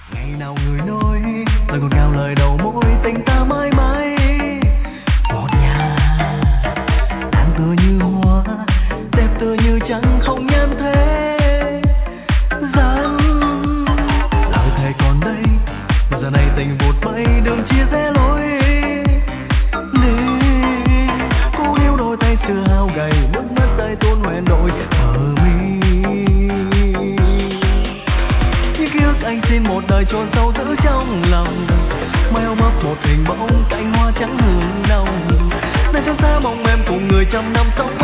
Ngày nào người nói lời ngọt ngào lời đầu môi tình ta mãi mãi một nhà. Nàng tựa như hoa, đẹp tựa như trăng không nhan thế gian. Lời thề còn đây, giờ này tình vụt bay đường chia rẽ lối đi. Cô yêu đôi tay xưa hao gầy, nước mắt rơi tuôn hoen đôi bờ mi. Những ký ức anh xin một đời chôn sâu giữ trong lòng. Mai ôm ấp một hình bóng cánh hoa trắng hương nồng. Nơi chân xa mong em cùng người trăm năm sống